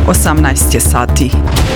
18 je sati.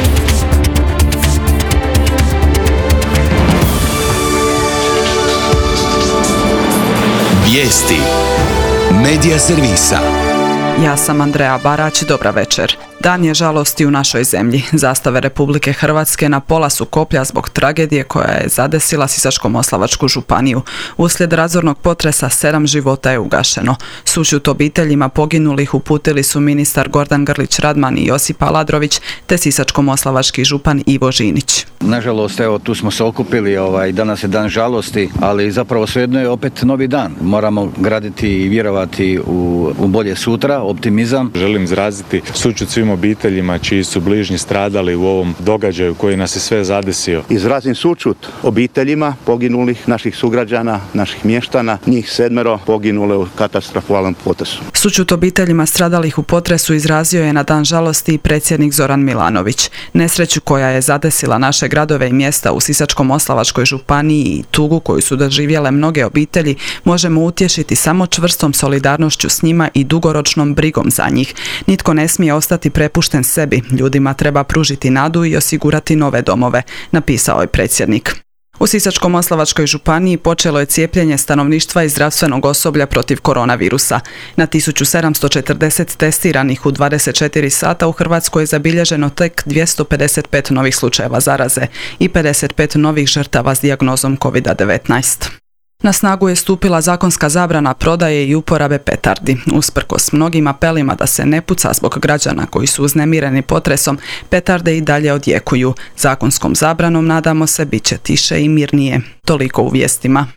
Vijesti Medija servisa. Ja sam Andreja Barać, dobra večer. Dan je žalosti u našoj zemlji. Zastave Republike Hrvatske na pola su koplja zbog tragedije koja je zadesila Sisačko-moslavačku županiju. Uslijed razornog potresa 7 života je ugašeno. Sućut obiteljima poginulih uputili su ministar Gordan Grlić Radman i Josip Aladrović te Sisačko-moslavački župan Ivo Žinić. Nažalost, evo, tu smo se okupili, danas je dan žalosti, ali zapravo svejedno je opet novi dan. Moramo graditi i vjerovati u bolje sutra, optimizam. Želim izraziti sućut svim obiteljima čiji su bližnji stradali u ovom događaju koji nas je sve zadesio. Izrazim sućut obiteljima poginulih naših sugrađana, naših mještana, njih 7 poginule u katastrofalnom potresu. Sućut obiteljima stradalih u potresu izrazio je na dan žalosti i predsjednik Zoran Milanović. Nesreću koja je zadesila naše gradove i mjesta u Sisačko-moslavačkoj županiji i tugu koju su doživjele mnoge obitelji možemo utješiti samo čvrstom solidarnošću s njima i dugoročnom brigom za njih. Nitko ne smije ostati prepušten sebi, ljudima treba pružiti nadu i osigurati nove domove, napisao je predsjednik. U Sisačko-moslavačkoj županiji počelo je cijepljenje stanovništva i zdravstvenog osoblja protiv koronavirusa. Na 1740 testiranih u 24 sata u Hrvatskoj je zabilježeno tek 255 novih slučajeva zaraze i 55 novih žrtava s dijagnozom COVID-19. Na snagu je stupila zakonska zabrana prodaje i uporabe petardi. Usprkos mnogim apelima da se ne puca zbog građana koji su uznemireni potresom, petarde i dalje odjekuju. Zakonskom zabranom, nadamo se, bit će tiše i mirnije. Toliko u vijestima.